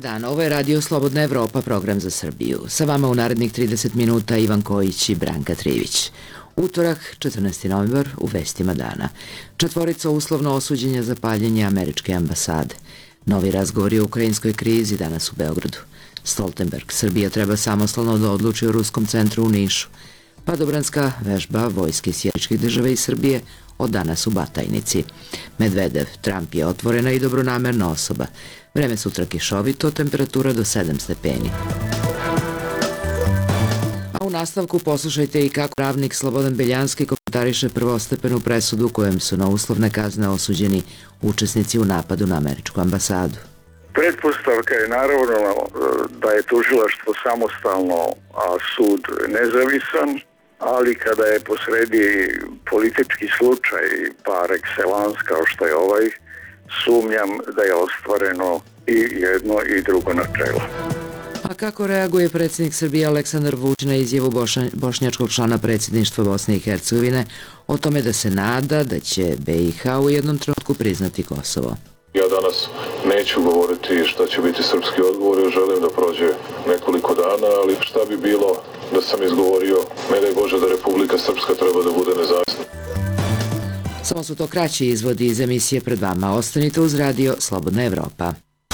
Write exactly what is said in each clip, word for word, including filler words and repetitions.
dan, ovo je Radio Slobodna Evropa, program za Srbiju. Sa vama u narednih trideset minuta Ivan Kojić i Branka Trivić. Utorak, četrnaesti novembar, u vestima dana. Četvorica uslovno osuđenja za paljenje američke ambasade. Novi razgovori o ukrajinskoj krizi danas u Beogradu. Stoltenberg, Srbija treba samostalno da odluči o ruskom centru u Nišu. Padobranska vežba vojske sječkih države i Srbije od danas u Batajnici. Medvedev, Trump je otvorena i dobronamerna osoba. Vreme sutra kišovito, temperatura do sedam stepeni. A u nastavku poslušajte i kako pravnik Slobodan Beljanski komentariše prvostepenu presudu kojem su na uslovne kazne osuđeni učesnici u napadu na američku ambasadu. Pretpostavka je naravno da je tužilaštvo samostalno, a sud nezavisan, ali kada je posredi politički slučaj par excellence kao što je ovaj, sumnjam da je ostvareno i jedno i drugo načelo. A kako reaguje predsjednik Srbije Aleksandar Vučić na izjavu bošnjačkog člana predsjedništva Bosne i Hercegovine o tome da se nada da će be i ha u jednom trenutku priznati Kosovo? Ja danas neću govoriti šta će biti srpski odgovor, jer želim da prođe nekoliko dana, ali šta bi bilo da sam izgovorio, ne daj Bože da Republika Srpska treba da bude nezavisna. Samo su to kraći izvodi iz emisije pred vama. Ostanite uz Radio Slobodna Evropa.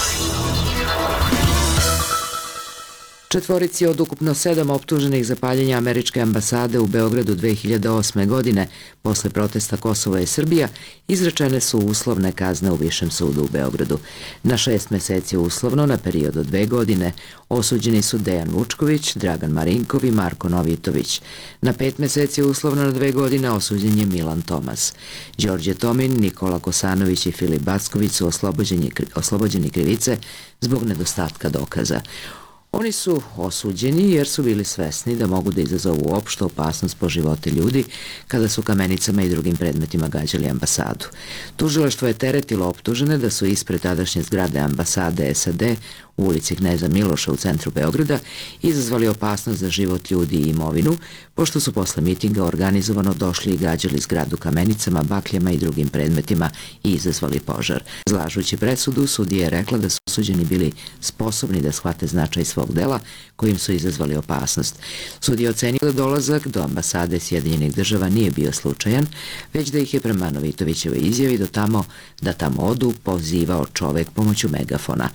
Četvorici od ukupno sedam optuženih za paljenje američke ambasade u Beogradu dve hiljade osme. godine, posle protesta Kosova i Srbija, izrečene su uslovne kazne u Višem sudu u Beogradu. Na šest meseci uslovno, na period od dve godine, osuđeni su Dejan Vučković, Dragan Marinkov i Marko Novitović. Na pet meseci uslovno na dve godine osuđen je Milan Tomas. Đorđe Tomin, Nikola Kosanović i Filip Backović su oslobođeni, oslobođeni krivice zbog nedostatka dokaza. Oni su osuđeni jer su bili svesni da mogu da izazovu opštu opasnost po živote ljudi kada su kamenicama i drugim predmetima gađali ambasadu. Tužilaštvo je teretilo optužene da su ispred tadašnje zgrade ambasade es a de u ulici Kneza Miloša u centru Beograda izazvali opasnost za život ljudi i imovinu, pošto su posle mitinga organizovano došli i gađali zgradu kamenicama, bakljama i drugim predmetima i izazvali požar. Izlažući presudu, sudija je rekla da su osuđeni bili sposobni da shvate značaj svog dela kojim su izazvali opasnost. Sudija ocenio da dolazak do ambasade Sjedinjenih država nije bio slučajan, već da ih je prema Novitovićevoj izjavi do tamo da tamo odu pozivao čovek pomoću megafona.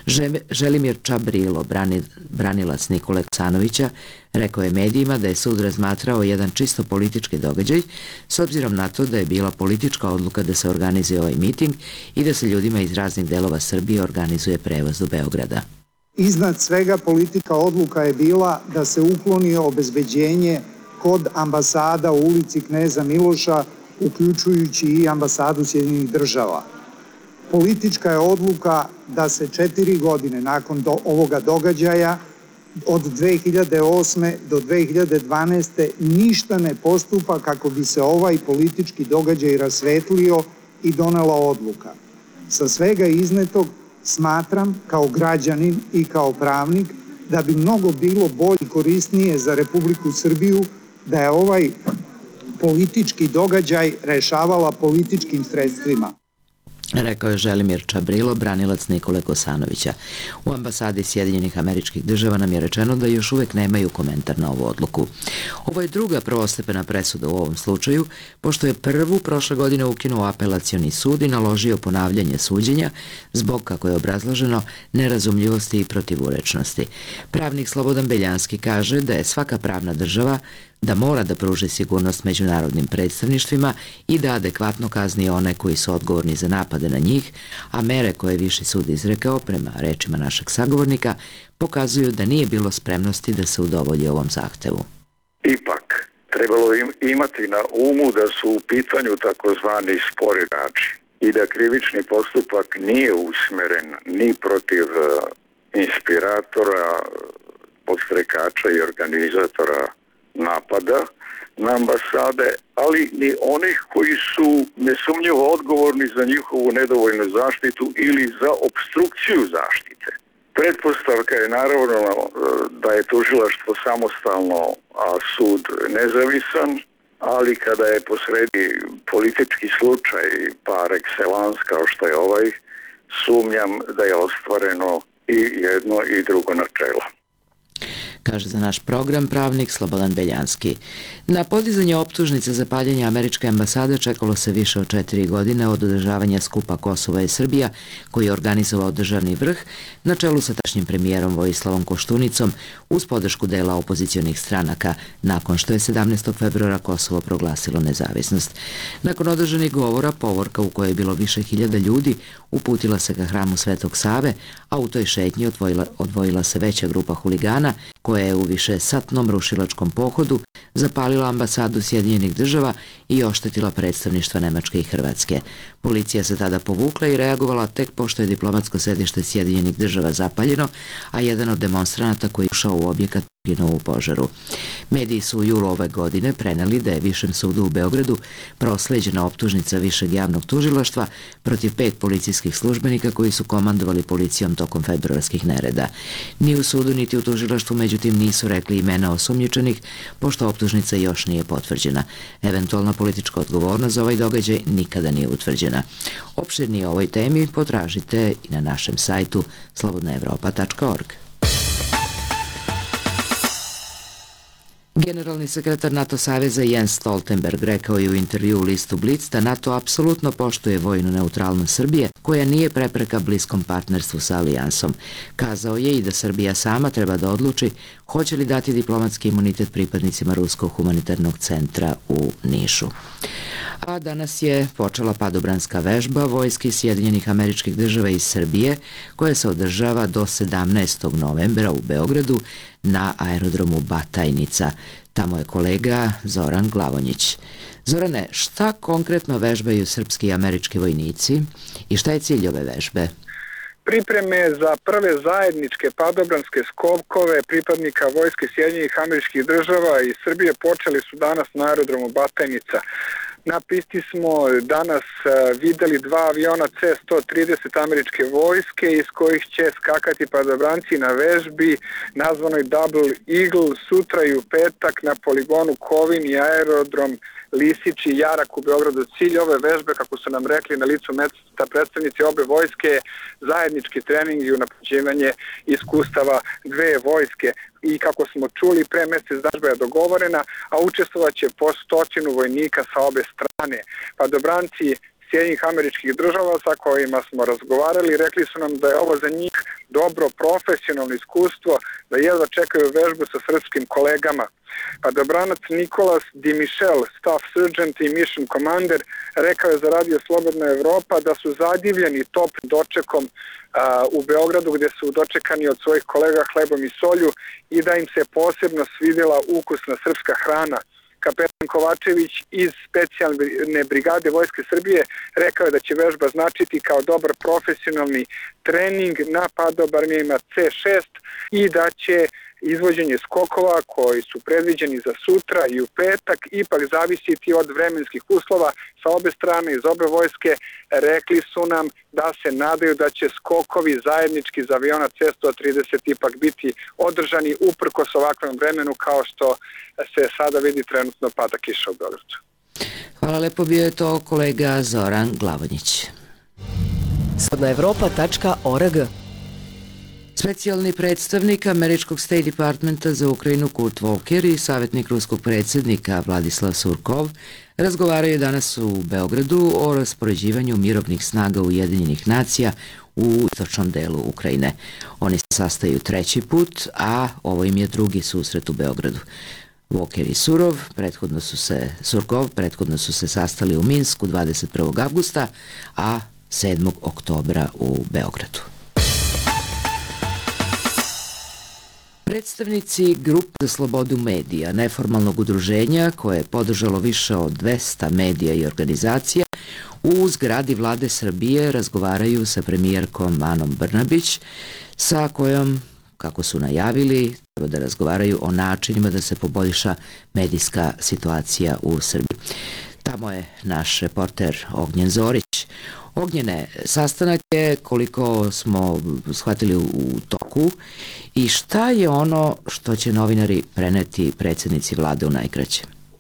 Želimir Čabrilo, branilac Nikole Kosanovića, rekao je medijima da je sud razmatrao jedan čisto politički događaj s obzirom na to da je bila politička odluka da se organizuje ovaj miting i da se ljudima iz raznih delova Srbije organizuje prevoz do Beograda. Iznad svega politika odluka je bila da se ukloni obezbeđenje kod ambasada u ulici Kneza Miloša, uključujući i ambasadu Sjedinjenih država. Politička je odluka da se četiri godine nakon do ovoga događaja od dve hiljade osme. do dve hiljade dvanaeste. ništa ne postupa kako bi se ovaj politički događaj rasvetlio i donela odluka. Sa svega iznetog smatram kao građanin i kao pravnik da bi mnogo bilo bolje i korisnije za Republiku Srbiju da je ovaj politički događaj rešavala političkim sredstvima. Rekao je Želimir Čabrilo, branilac Nikole Kosanovića. U ambasadi Sjedinjenih Američkih Država nam je rečeno da još uvek nemaju komentar na ovu odluku. Ovo je druga prvostepena presuda u ovom slučaju, pošto je prvu prošle godine ukinuo apelacioni sud i naložio ponavljanje suđenja zbog, kako je obrazloženo, nerazumljivosti i protivurečnosti. Pravnik Slobodan Beljanski kaže da je svaka pravna država da mora da pruži sigurnost međunarodnim predstavništvima i da adekvatno kazni one koji su odgovorni za napade na njih, a mere koje je Viši sud izrekao, prema rečima našeg sagovornika, pokazuju da nije bilo spremnosti da se udovolji ovom zahtevu. Ipak, trebalo im imati na umu da su u pitanju takozvani sporirači i da krivični postupak nije usmeren ni protiv inspiratora, podstrekača i organizatora napada na ambasade, ali ni onih koji su nesumnjivo odgovorni za njihovu nedovoljnu zaštitu ili za obstrukciju zaštite. Pretpostavka je naravno da je tužilaštvo samostalno, a sud nezavisan, ali kada je posredi politički slučaj par excellence kao što je ovaj, sumnjam da je ostvareno i jedno i drugo načelo. Kaže za naš program pravnik Slobodan Beljanski. Na podizanje optužnice za paljenje američke ambasade čekalo se više od četiri godine od održavanja skupa Kosova i Srbija, koji je organizovao državni vrh na čelu sa tašnjim premijerom Vojislavom Koštunicom uz podršku dela opozicionih stranaka, nakon što je sedamnaestog februara Kosovo proglasilo nezavisnost. Nakon održanih govora, povorka u kojoj je bilo više hiljada ljudi uputila se ka hramu Svetog Save, a u toj šetnji odvojila, odvojila se veća grupa huligana koja je u višesatnom rušilačkom pohodu zapalila ambasadu Sjedinjenih država i oštetila predstavništva Nemačke i Hrvatske. Policija se tada povukla i reagovala tek pošto je diplomatsko sedište Sjedinjenih država zapaljeno, a jedan od demonstranata koji je ušao u objekat poginuo u požaru. Mediji su u julu ove godine preneli da je Višem sudu u Beogradu prosleđena optužnica Višeg javnog tužilaštva protiv pet policijskih službenika koji su komandovali policijom tokom februarskih nereda. Ni u sudu niti u tužilaštvu međutim nisu rekli imena osumnjičenih, pošto optužnica još nije potvrđena. Eventualna politička odgovornost za ovaj događaj nikada nije utvrđena. Opširnije o ovoj temi potražite i na našem sajtu slobodna evropa tačka org. Generalni sekretar NATO saveza Jens Stoltenberg rekao je u intervju u listu Blic da NATO apsolutno poštuje vojnu neutralnost Srbije, koja nije prepreka bliskom partnerstvu sa alijansom. Kazao je i da Srbija sama treba da odluči hoće li dati diplomatski imunitet pripadnicima Ruskog humanitarnog centra u Nišu. A danas je počela padobranska vežba vojske Sjedinjenih Američkih Država iz Srbije, koja se održava do sedamnaestog novembra u Beogradu na aerodromu Batajnica. Tamo je kolega Zoran Glavonjić. Zorane, šta konkretno vežbaju srpski i američki vojnici i šta je cilj ove vežbe? Pripreme za prve zajedničke padobranske skokove pripadnika vojske Sjedinjenih Američkih Država i Srbije počeli su danas na aerodromu Batajnica. Na pisti smo danas videli dva aviona C sto trideset američke vojske iz kojih će skakati padobranci na vežbi nazvanoj Double Eagle sutra i u petak na poligonu Kovin i aerodrom Lisić i Jarak u Beogradu. Cilj ove vežbe, kako su nam rekli na licu mesta predstavnici obe vojske, zajednički trening i unapređivanje iskustava dve vojske. I kako smo čuli, pre mesec vežba je dogovorena, a učestvovat će po stotinu vojnika sa obe strane. Padobranci Sjedinjenih Američkih Država sa kojima smo razgovarali rekli su nam da je ovo za njih dobro profesionalno iskustvo, da jedva čekaju vežbu sa srpskim kolegama. Padobranac Nikolas Di Michel, Staff Sergeant i Mission Commander, rekao je za Radio Slobodna Evropa da su zadivljeni top dočekom a, u Beogradu, gdje su dočekani od svojih kolega hlebom i solju i da im se posebno svidjela ukusna srpska hrana. Kapetan Kovačević iz specijalne brigade Vojske Srbije rekao je da će vežba značiti kao dobar profesionalni trening na padobarmijima C šest i da će izvođenje skokova koji su predviđeni za sutra i u petak ipak zavisiti od vremenskih uslova sa obe strane iz obe vojske. Rekli su nam da se nadaju da će skokovi zajednički za aviona C sto trideset ipak biti održani uprkos ovakvom vremenu kao što se sada vidi trenutno pada kiša u Beogradu. Hvala lepo, bio je to kolega Zoran Glavonjić. slobodna evropa tačka org. Specijalni predstavnik američkog State Departmenta za Ukrajinu Kurt Volker i savjetnik ruskog predsjednika Vladislav Surkov razgovaraju danas u Beogradu o raspoređivanju mirovnih snaga Ujedinjenih nacija u istočnom delu Ukrajine. Oni se sastaju treći put, a ovo im je drugi susret u Beogradu. Volker i Surov, prethodno su se, Surkov prethodno su se sastali u Minsku dvadeset prvog avgusta, a sedmog oktobra u Beogradu. Predstavnici Grupe za slobodu medija, neformalnog udruženja koje je podržalo više od dvesta medija i organizacija, u zgradi Vlade Srbije razgovaraju sa premijerkom Anom Brnabić, sa kojom, kako su najavili, treba da razgovaraju o načinima da se poboljša medijska situacija u Srbiji. Tamo je naš reporter Ognjen Zorić. Ognjene, sastanak je, koliko smo shvatili, u toku i šta je ono što će novinari preneti predsjednici vlade u najkraće?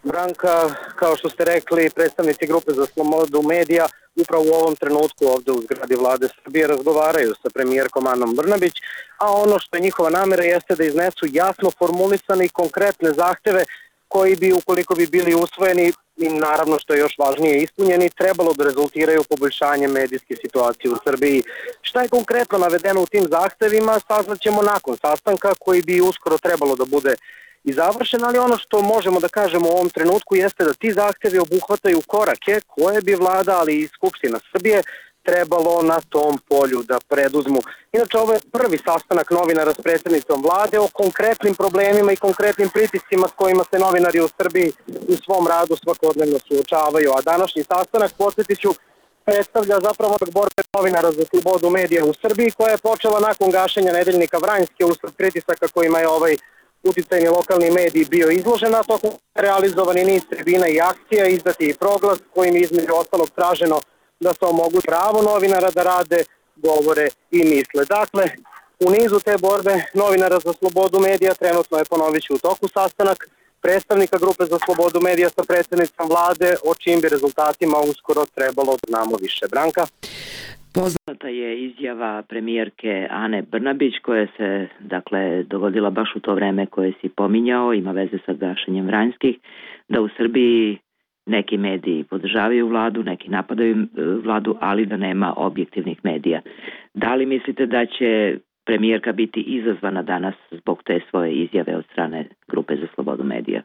Branka, kao što ste rekli, predstavnici Grupe za slobodu medija upravo u ovom trenutku ovde u zgradi Vlade Srbije razgovaraju sa premijerkom Anom Brnabić, a ono što je njihova namera jeste da iznesu jasno formulisane i konkretne zahteve koji bi, ukoliko bi bili usvojeni i naravno što je još važnije ispunjeni, trebalo da rezultiraju poboljšanjem medijske situacije u Srbiji. Šta je konkretno navedeno u tim zahtevima, saznaćemo nakon sastanka koji bi uskoro trebalo da bude i završen, ali ono što možemo da kažemo u ovom trenutku jeste da ti zahtevi obuhvataju korake koje bi Vlada, ali i Skupština Srbije trebalo na tom polju da preduzmu. Inače, ovo je prvi sastanak novinara s predsjednicom Vlade o konkretnim problemima i konkretnim pritiscima s kojima se novinari u Srbiji u svom radu svakodnevno suočavaju. A današnji sastanak, podsjetit ću, predstavlja zapravo borbe novinara za slobodu medija u Srbiji, koja je počela nakon gašenja nedeljnika Vranjske usled pritisaka kojima je ovaj uticajni lokalni medij bio izložen, a tokom realizovani niz tribina i akcija, izdati i proglas kojim je između ostalog traženo da se omogući pravo novinara da rade, govore i misle. Dakle, u nizu te borbe novinara za slobodu medija trenutno je, ponovit ću, u toku sastanak predstavnika Grupe za slobodu medija sa predsjednicom Vlade, o čijim bi rezultatima uskoro trebalo da znamo više. Branka? Poznata je izjava premijerke Ane Brnabić koja se dakle dogodila baš u to vreme koje si pominjao, ima veze sa gašenjem Vranjskih, da u Srbiji neki mediji podržavaju vladu, neki napadaju vladu, ali da nema objektivnih medija. Da li mislite da će premijerka biti izazvana danas zbog te svoje izjave od strane Grupe za slobodu medija?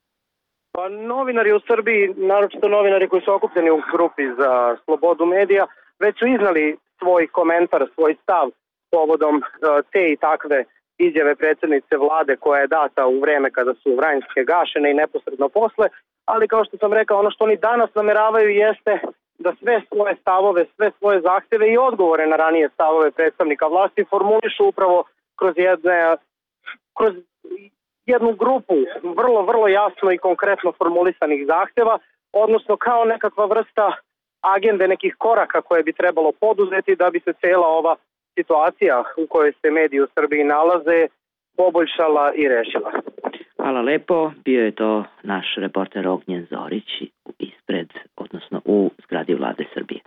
Pa novinari u Srbiji, naročito novinari koji su okupljeni u Grupi za slobodu medija, već su iznali svoj komentar, svoj stav povodom te i takve izjave predsjednice Vlade koja je data u vreme kada su Vranjske gašene i neposredno posle, ali kao što sam rekao, ono što oni danas nameravaju jeste da sve svoje stavove, sve svoje zahteve i odgovore na ranije stavove predstavnika vlasti formulišu upravo kroz jedne, kroz jednu grupu vrlo, vrlo jasno i konkretno formulisanih zahteva, odnosno kao nekakva vrsta agende nekih koraka koje bi trebalo poduzeti da bi se cela ova situacija u kojoj se mediji u Srbiji nalaze poboljšala i rešila. Hvala lepo. Bio je to naš reporter Ognjen Zorić ispred, odnosno u zgradi Vlade Srbije.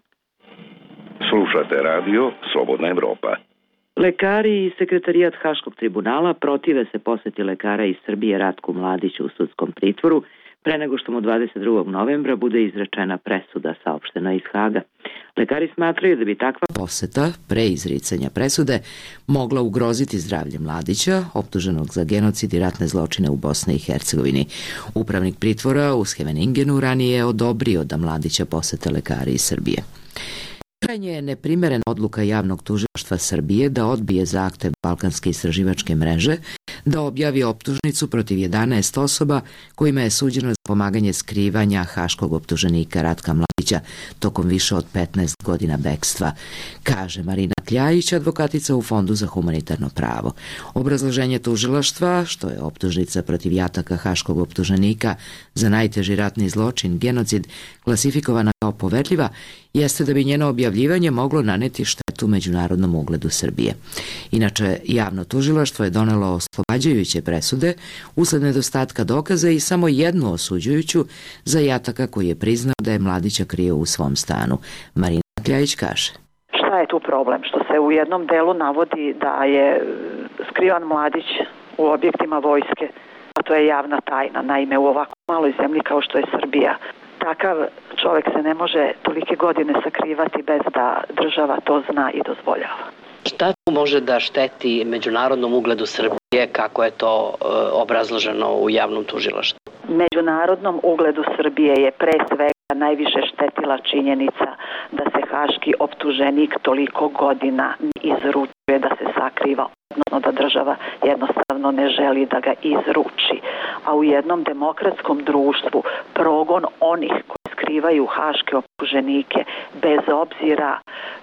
Slušate radio Slobodna Evropa. Lekari i sekretarijat Haškog tribunala protive se poseti lekara iz Srbije Ratku Mladiću u sudskom pritvoru pre nego što mu dvadeset drugog novembra bude izrečena presuda, saopštena iz Haga. Lekari smatraju da bi takva poseta pre izricanja presude mogla ugroziti zdravlje Mladića, optuženog za genocid i ratne zločine u Bosni i Hercegovini. Upravnik pritvora u Scheveningenu ranije je odobrio da Mladića posete lekari iz Srbije. Krajnje je neprimerena odluka javnog tužilaštva Srbije da odbije zahtev Balkanske istraživačke mreže da objavi optužnicu protiv jedanaest osoba kojima je suđeno za pomaganje skrivanja haškog optuženika Ratka Mladića tokom više od petnaest godina bekstva, kaže Marina Kljajić, advokatica u Fondu za humanitarno pravo. Obrazloženje tužilaštva, što je optužnica protiv jataka haškog optuženika za najteži ratni zločin, genocid, klasifikovana kao poverljiva, jeste da bi njeno objavljivanje moglo naneti štetu međunarodnom ugledu Srbije. Inače, javno tužilaštvo je donelo oslobađajuće presude usled nedostatka dokaza i samo jednu osuđujuću za jataka koji je priznao da je Mladića krio u svom stanu. Marina Kljajić kaže: Šta je tu problem? Što se u jednom delu navodi da je skrivan Mladić u objektima vojske, a to je javna tajna. Naime, u ovako maloj zemlji kao što je Srbija, takav čovjek se ne može tolike godine sakrivati bez da država to zna i dozvoljava. Šta tu može da šteti međunarodnom ugledu Srbije, kako je to e, obrazloženo u javnom tužilaštvu? Međunarodnom ugledu Srbije je pre svega najviše štetila činjenica da se haški optuženik toliko godina izručuje, da se sakriva, odnosno da država jednostavno ne želi da ga izruči. A u jednom demokratskom društvu progon onih koji skrivaju haške optuženike, bez obzira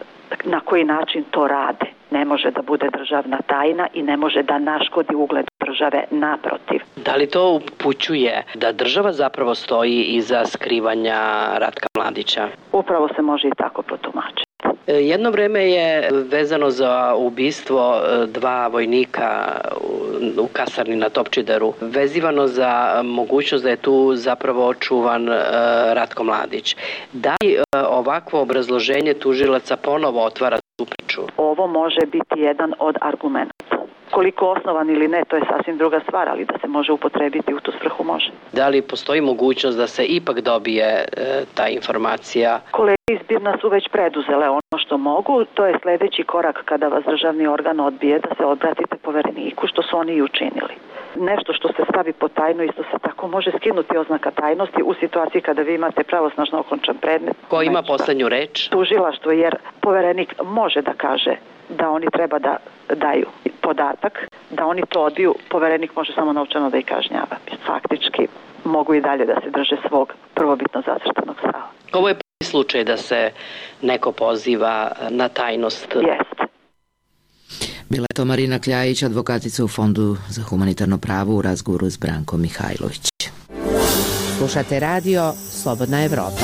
na koji način to rade, ne može da bude državna tajna i ne može da naškodi ugled države, naprotiv. Da li to upućuje da država zapravo stoji iza skrivanja Ratka Mladića? Upravo se može i tako protumačiti. Jedno vreme je vezano za ubistvo dva vojnika u kasarni na Topčideru, vezivano za mogućnost da je tu zapravo očuvan Ratko Mladić. Da li ovakvo obrazloženje tužilaca ponovo otvara tu priču? Ovo može biti jedan od argumenta. Koliko osnovan ili ne, to je sasvim druga stvar, ali da se može upotrebiti u tu svrhu može. Da li postoji mogućnost da se ipak dobije e, ta informacija? Kolege iz BIRN-a su već preduzele ono što mogu, to je sljedeći korak kada vas državni organ odbije da se obratite povereniku, što su oni i učinili. Nešto što se stavi pod tajnu isto se tako može skinuti oznaka tajnosti u situaciji kada vi imate pravosnažno okončan predmet. Ko ima poslednju reč? Tužilaštvo, jer poverenik može da kaže da oni treba da daju podatak, da oni to odbiju, poverenik može samo novčano da ih kažnjava. Faktički mogu i dalje da se drže svog prvobitno zacrtanog stava. Ovo je prvi slučaj da se neko poziva na tajnost. Jeste. Bila je to Marina Kljajić, advokatica u Fondu za humanitarno pravo u razgovoru s Brankom Mihajlović. Slušate radio Slobodna Evropa.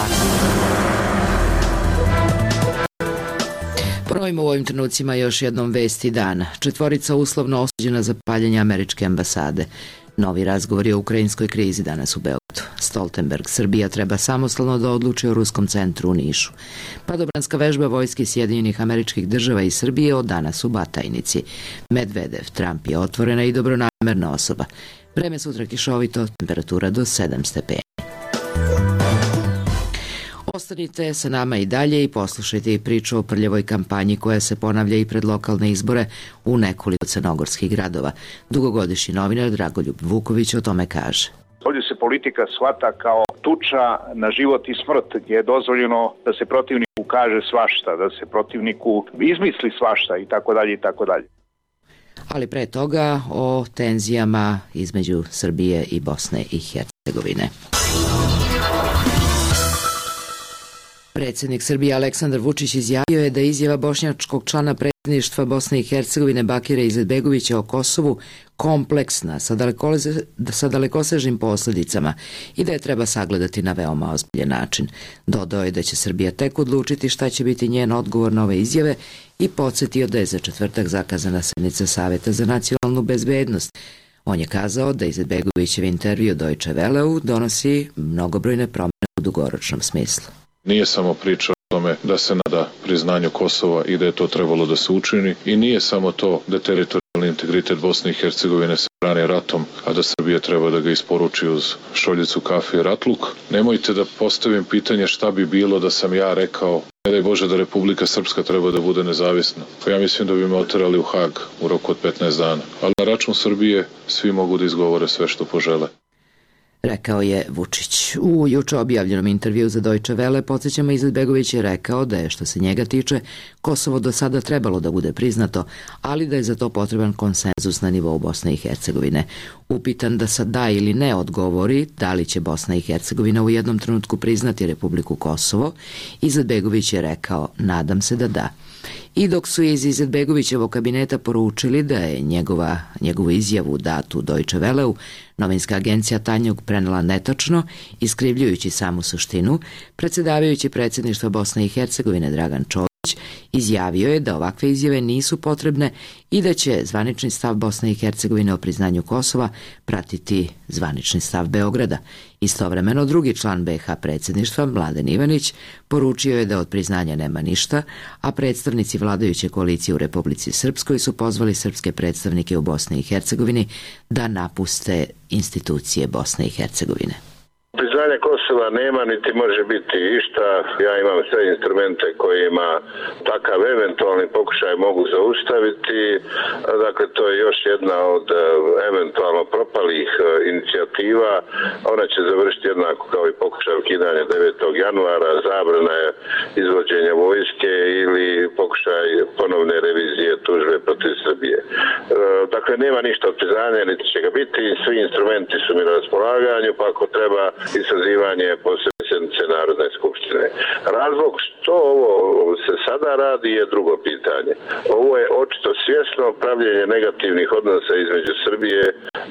Ponovimo u ovim trenucima još jednom vesti dana. Četvorica uslovno osuđena za paljenje američke ambasade. Novi razgovor je o ukrajinskoj krizi danas u Beogradu. Stoltenberg, Srbija treba samostalno da odluči o ruskom centru u Nišu. Padobranska vežba vojske Sjedinjenih Američkih Država i Srbije od danas u Batajnici. Medvedev, Trump je otvorena i dobronamerna osoba. Vreme sutra kišovito, temperatura do sedam stepeni. Ostanite sa nama i dalje i poslušajte i priču o prljavoj kampanji koja se ponavlja i pred lokalne izbore u nekoliko crnogorskih gradova. Dugogodišnji novinar Dragoljub Vuković o tome kaže. Ovdje se politika shvata kao tuča na život i smrt, gdje je dozvoljeno da se protivniku kaže svašta, da se protivniku izmisli svašta i tako dalje i tako dalje. Ali pre toga o tenzijama između Srbije i Bosne i Hercegovine. Predsjednik Srbije Aleksandar Vučić izjavio je da izjava bošnjačkog člana predsjedništva Bosne i Hercegovine Bakira Izetbegovića o Kosovu kompleksna sa, dalekose, sa dalekosežnim posljedicama i da je treba sagledati na veoma ozbiljan način. Dodao je da će Srbija tek odlučiti šta će biti njen odgovor na ove izjave i podsjetio da je za četvrtak zakazana sednica Saveta za nacionalnu bezbednost. On je kazao da Izetbegovićev intervju Deutsche Welleu donosi mnogobrojne promjene u dugoročnom smislu. Nije samo priča o tome da se nada priznanju Kosova i da je to trebalo da se učini i nije samo to da teritorijalni integritet Bosne i Hercegovine se brani ratom, a da Srbija treba da ga isporuči uz šoljicu kafe i ratluk. Nemojte da postavim pitanje šta bi bilo da sam ja rekao ne daj Bože da Republika Srpska treba da bude nezavisna. Pa ja mislim da bi me oterali u Hag u roku od petnaest dana. Ali na račun Srbije svi mogu da izgovore sve što požele. Rekao je Vučić. U juče objavljenom intervju za Deutsche Welle podsjećamo Izetbegović je rekao da je što se njega tiče Kosovo do sada trebalo da bude priznato, ali da je za to potreban konsenzus na nivou Bosne i Hercegovine. Upitan da sad da ili ne odgovori da li će Bosna i Hercegovina u jednom trenutku priznati Republiku Kosovo, Izetbegović je rekao nadam se da da. I dok su iz Izetbegovićevog kabineta poručili da je njegova, njegovu izjavu datu Deutsche Welleu novinska agencija Tanjug prenela netačno, iskrivljujući samu suštinu, predsjedavajući predsjedništva Bosne i Hercegovine Dragan Čović izjavio je da ovakve izjave nisu potrebne i da će zvanični stav Bosne i Hercegovine o priznanju Kosova pratiti zvanični stav Beograda. Istovremeno drugi član be ha predsjedništva, Mladen Ivanić, poručio je da od priznanja nema ništa, a predstavnici vladajuće koalicije u Republici Srpskoj su pozvali srpske predstavnike u Bosni i Hercegovini da napuste institucije Bosne i Hercegovine. Priznanje Kosova nema niti može biti išta. Ja imam sve instrumente kojima takav eventualni pokušaj mogu zaustaviti. Dakle, to je još jedna od eventualno propalih inicijativa. Ona će završiti jednako kao i pokušaj ukidanja devetog januara, zabrana izvođenja vojske ili pokušaj ponovne revizije tužbe protiv Srbije. Dakle, nema ništa od priznanja, niti će ga biti. Svi instrumenti su mi na raspolaganju, pa ako treba i sazivanje posebne sjednice Narodne skupštine. Razlog što ovo se sada radi je drugo pitanje. Ovo je očito svjesno pravljenje negativnih odnosa između Srbije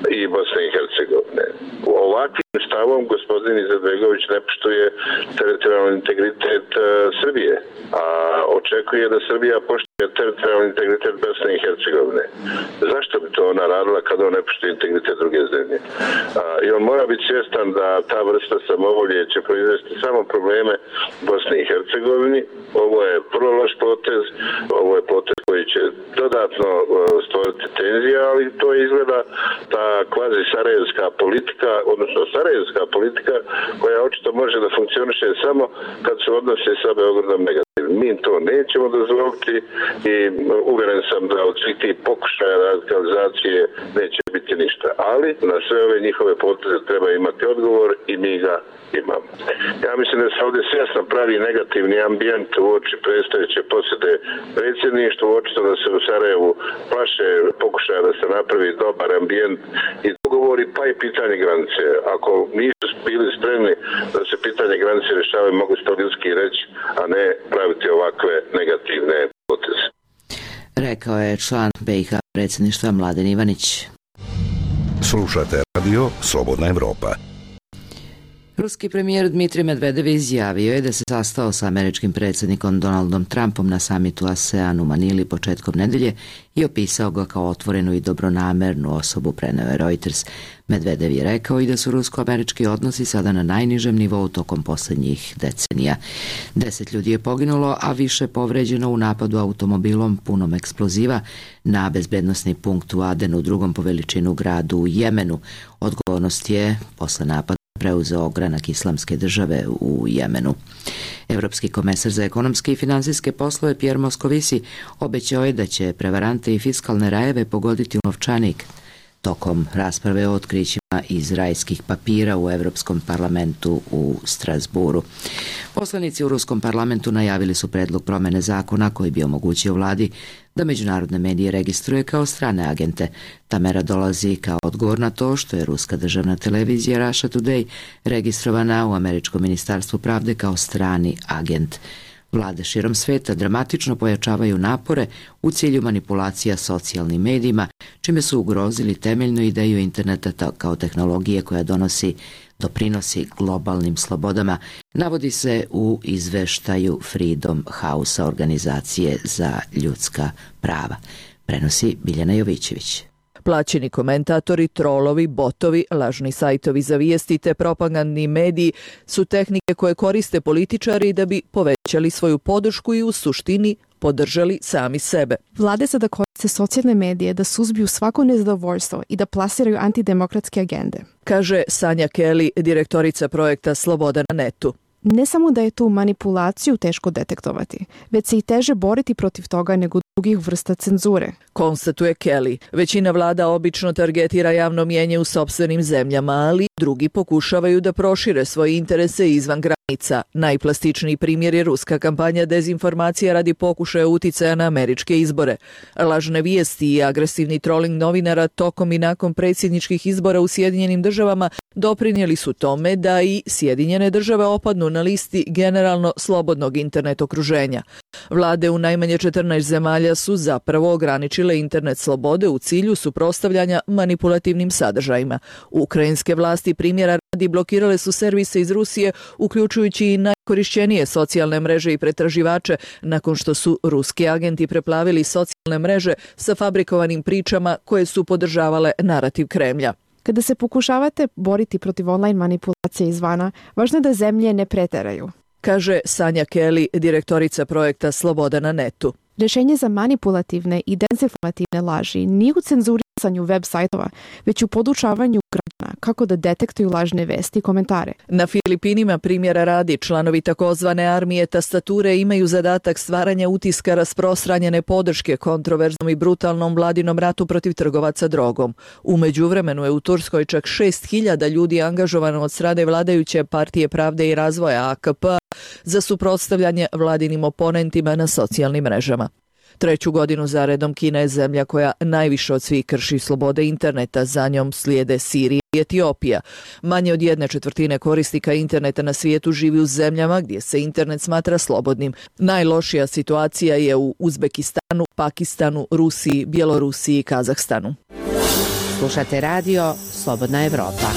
i Bosne i Hercegovine. Ovakvim stavom gospodin Izetbegović ne poštuje teritorijalni integritet uh, Srbije, a očekuje da Srbija poštuje teritorijalni integritet Bosne i Hercegovine. Zašto bi to ona radila kada on ne poštuje integritet druge zemlje? Uh, I on mora biti svjestan da ta vrsta samovolje će proizvesti samo probleme Bosne i Hercegovini. Ovo je vrlo loš potez, ovo je potez koji će dodatno uh, stvoriti tenzije, ali to izgleda ta kvazi sarajevska politika, odnosno sarajevska politika koja očito može da funkcioniše samo kad se odnose sa Beogradom negativno. Mi to nećemo dozvoliti i uvjeren sam da od svih tih pokušaja radikalizacije neće biti ništa. Ali na sve ove njihove poteze treba imati odgovor i mi ga imamo. Ja mislim da se ovdje svjesno pravi negativni ambijent u oči predstojeće posjete predsjedništvu, očito da se u Sarajevu plaše pokušaja da se napravi dobar ambijent i dogovori, pa i pitanje granice. Ako nisu bili spremni da se pitanje granice rješavaju, mogu se to ljudski reći, a ne praviti ovakve negativne poteze. Rekao je član B i H predsjedništva Mladen Ivanić. Slušate radio Slobodna Evropa. Ruski premijer Dmitrij Medvedev izjavio je da se sastao sa američkim predsjednikom Donaldom Trumpom na samitu ASEAN u Manili početkom nedelje i opisao ga kao otvorenu i dobronamernu osobu, preneo je Reuters. Medvedev je rekao i da su rusko-američki odnosi sada na najnižem nivou tokom posljednjih decenija. Deset ljudi je poginulo, a više povređeno u napadu automobilom punom eksploziva na bezbednosni punkt u Adenu, drugom po veličinu gradu u Jemenu. Odgovornost je posle napada preuzeo ogranak Islamske države u Jemenu. Evropski komesar za ekonomske i finansijske poslove Pierre Moscovici obećao je da će prevarante i fiskalne rajeve pogoditi u novčanik. Tokom rasprave o otkrićima iz rajskih papira u Evropskom parlamentu u Strasburu. Poslanici u Ruskom parlamentu najavili su predlog promene zakona koji bi omogućio vladi da međunarodne medije registruje kao strane agente. Ta mera dolazi kao odgovor na to što je ruska državna televizija Russia Today registrovana u Američkom ministarstvu pravde kao strani agent. Vlade širom sveta dramatično pojačavaju napore u cilju manipulacija socijalnim medijima, čime su ugrozili temeljnu ideju interneta kao tehnologije koja donosi doprinosi globalnim slobodama, navodi se u izveštaju Freedom House-a, organizacije za ljudska prava. Prenosi Biljana Jovićević. Plaćeni komentatori, trolovi, botovi, lažni sajtovi za vijesti te propagandni mediji su tehnike koje koriste političari da bi povećali svoju podršku i u suštini podržali sami sebe. Vlade sada koriste socijalne medije da suzbiju svako nezadovoljstvo i da plasiraju antidemokratske agende, kaže Sanja Kelly, direktorica projekta Sloboda na netu. Ne samo da je tu manipulaciju teško detektovati, već se i teže boriti protiv toga nego drugih vrsta cenzure, konstatuje Kelly. Većina vlada obično targetira javno mnijenje u sopstvenim zemljama, ali drugi pokušavaju da prošire svoje interese izvan granica. Najplastičniji primjer je ruska kampanja dezinformacija radi pokušaja uticaja na američke izbore. Lažne vijesti i agresivni trolling novinara tokom i nakon predsjedničkih izbora u Sjedinjenim državama doprinijeli su tome da i Sjedinjene države opadnu na listi generalno slobodnog internet okruženja. Vlade u najmanje četrnaest zemalja su zapravo ograničile internet slobode u cilju suprotstavljanja manipulativnim sadržajima. Ukrajinske vlasti primjera radi blokirale su servise iz Rusije, uključujući i najkorišćenije socijalne mreže i pretraživače, nakon što su ruski agenti preplavili socijalne mreže sa fabrikovanim pričama koje su podržavale narativ Kremlja. Kada se pokušavate boriti protiv online manipulacije izvana, važno je da zemlje ne preteraju, kaže Sanja Kelly, direktorica projekta Sloboda na netu. Rješenje za manipulativne i dezinformativne laži nije u cenzurisanju web sajtova, već u podučavanju građana kako da detektuju lažne vesti i komentare. Na Filipinima, primjera radi, članovi takozvane armije tastature imaju zadatak stvaranja utiska rasprostranjene podrške kontroverznom i brutalnom vladinom ratu protiv trgovaca drogom. U međuvremenu je u Turskoj čak šest hiljada ljudi angažovano od strane vladajuće Partije pravde i razvoja A K P za suprotstavljanje vladinim oponentima na socijalnim mrežama. Treću godinu zaredom Kina je zemlja koja najviše od svih krši slobode interneta, za njom slijede Sirija i Etiopija. Manje od jedne četvrtine korisnika interneta na svijetu živi u zemljama gdje se internet smatra slobodnim. Najlošija situacija je u Uzbekistanu, Pakistanu, Rusiji, Bjelorusiji i Kazahstanu. Slušate radio Slobodna Evropa.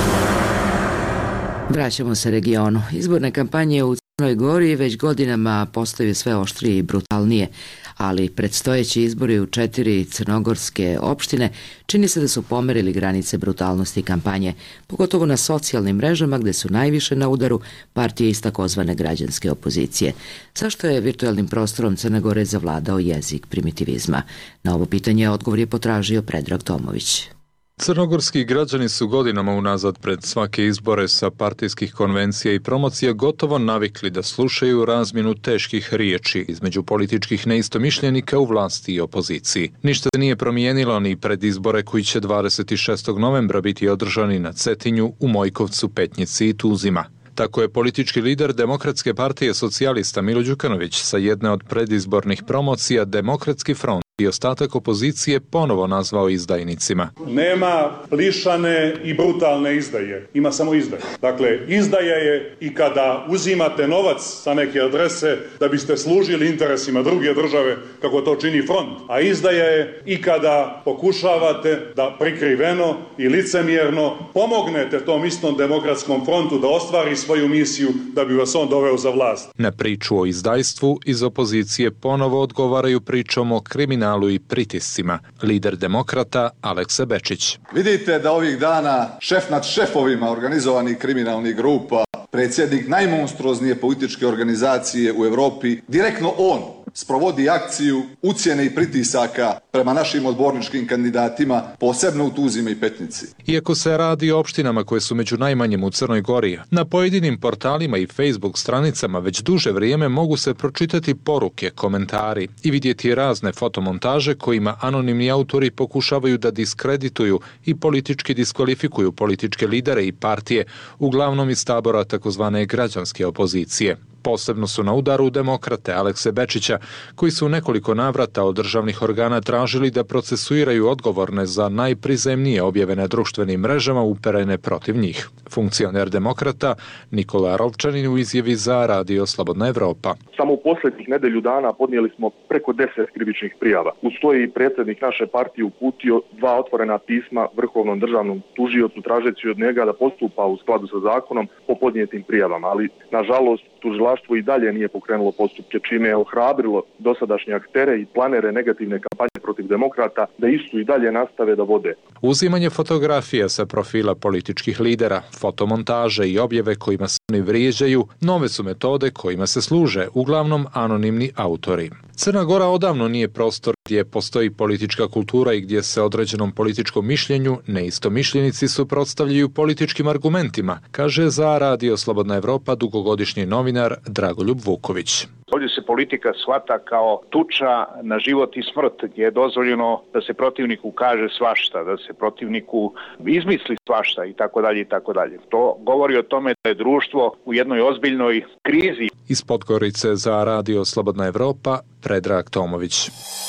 Vraćamo se regionu. Izborne kampanje u Crnoj Gori već godinama postaju sve oštrije i brutalnije, ali predstojeći izbori u četiri crnogorske opštine čini se da su pomerili granice brutalnosti kampanje, pogotovo na socijalnim mrežama gde su najviše na udaru partije iz takozvane građanske opozicije. Zašto je virtualnim prostorom Crne Gore zavladao jezik primitivizma? Na ovo pitanje odgovor je potražio Predrag Tomović. Crnogorski građani su godinama unazad pred svake izbore sa partijskih konvencija i promocija gotovo navikli da slušaju razmjenu teških riječi između političkih neistomišljenika u vlasti i opoziciji. Ništa se nije promijenilo ni pred izbore koji će dvadeset šestog novembra biti održani na Cetinju, u Mojkovcu, Petnici i Tuzima. Tako je politički lider Demokratske partije socijalista Milo Đukanović sa jedne od predizbornih promocija Demokratski front i ostatak opozicije ponovo nazvao izdajnicima. Nema lišane i brutalne izdaje, ima samo izdaje. Dakle, izdaja je i kada uzimate novac sa neke adrese da biste služili interesima druge države, kako to čini front. A izdaja je i kada pokušavate da prikriveno i licemjerno pomognete tom istom Demokratskom frontu da ostvari svoju misiju da bi vas on doveo za vlast. Na priču o izdajstvu iz opozicije ponovo odgovaraju pričom o kriminalu i pritiscima. Lider demokrata Aleksa Bečić. Vidite da ovih dana šef nad šefovima organizovanih kriminalnih grupa, predsjednik najmonstruoznije političke organizacije u Evropi, direktno on sprovodi akciju ucjene i pritisaka prema našim odborničkim kandidatima, posebno u Tuzima i Petnici. Iako se radi o opštinama koje su među najmanjim u Crnoj Gori, na pojedinim portalima i Facebook stranicama već duže vrijeme mogu se pročitati poruke, komentari i vidjeti razne fotomontaže kojima anonimni autori pokušavaju da diskredituju i politički diskvalifikuju političke lidere i partije, uglavnom iz tabora takozvane građanske opozicije. Posebno su na udaru demokrate Alekse Bečića, koji su u nekoliko navrata od državnih organa tražili da procesuiraju odgovorne za najprizemnije objave na društvenim mrežama uperene protiv njih. Funkcioner demokrata Nikola Rovčanin u izjavi za Radio Slobodna Evropa. Samo u posljednjih nedelju dana podnijeli smo preko deset krivičnih prijava. Uz to je i predsjednik naše partije uputio dva otvorena pisma Vrhovnom državnom tužiocu tražeći od njega da postupa u skladu sa zakonom po podnijetim prijavama, ali nažalost tužilaštvo i dalje nije pokrenulo postupke, čime je ohrabrilo dosadašnje aktere i planere negativne kampanje protiv demokrata da istu i dalje nastave da vode. Uzimanje fotografija sa profila političkih lidera, fotomontaže i objave kojima se oni vrijeđaju, nove su metode kojima se služe, uglavnom anonimni autori. Crna Gora odavno nije prostor gdje postoji politička kultura i gdje se određenom političkom mišljenju neistomišljenici suprotstavljaju političkim argumentima, kaže za Radio Slobodna Evropa dugogodišnji novinar Dragoljub Vuković. Ovdje se politika shvata kao tuča na život i smrt, gdje je dozvoljeno da se protivniku kaže svašta, da se protivniku izmisli svašta i tako dalje i tako dalje. To govori o tome da je društvo u jednoj ozbiljnoj krizi. Iz Podgorice za Radio Slobodna Evropa Predrag Tomović.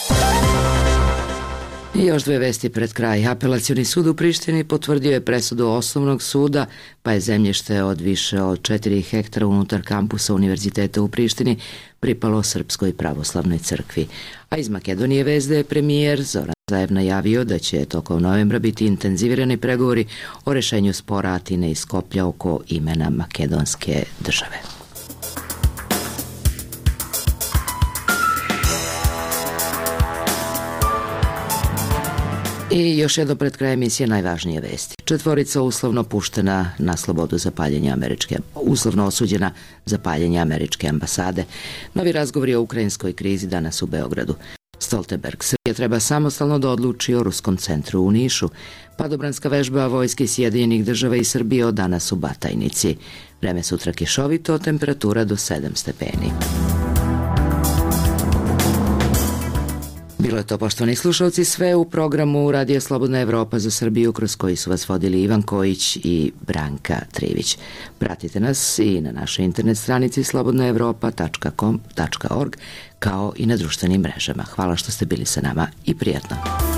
I još dve vesti pred kraj. Apelacioni sud u Prištini potvrdio je presudu osnovnog suda, pa je zemljište od više od četiri hektara unutar kampusa Univerziteta u Prištini pripalo Srpskoj pravoslavnoj crkvi. A iz Makedonije vest da je premijer Zoran Zaev najavio da će tokom novembra biti intenzivirani pregovori o rešenju spora Atine i Skoplja oko imena makedonske države. I još jedno pred kraj emisije najvažnije vesti. Četvorica uslovno puštena na slobodu za paljenje američke, uslovno osuđena za paljenje američke ambasade. Novi razgovori o ukrajinskoj krizi danas u Beogradu. Stoltenberg, Srbija treba samostalno da odluči o ruskom centru u Nišu. Padobranska vežba vojske Sjedinjenih država i Srbije od danas u Batajnici. Vreme sutra kišovito, temperatura do sedam stepeni. Bilo je to, poštovani slušalci, sve u programu Radio Slobodna Evropa za Srbiju, kroz koji su vas vodili Ivan Kojić i Branka Trivić. Pratite nas i na našoj internet stranici slobodna evropa tačka com tačka org, kao i na društvenim mrežama. Hvala što ste bili sa nama i prijatno.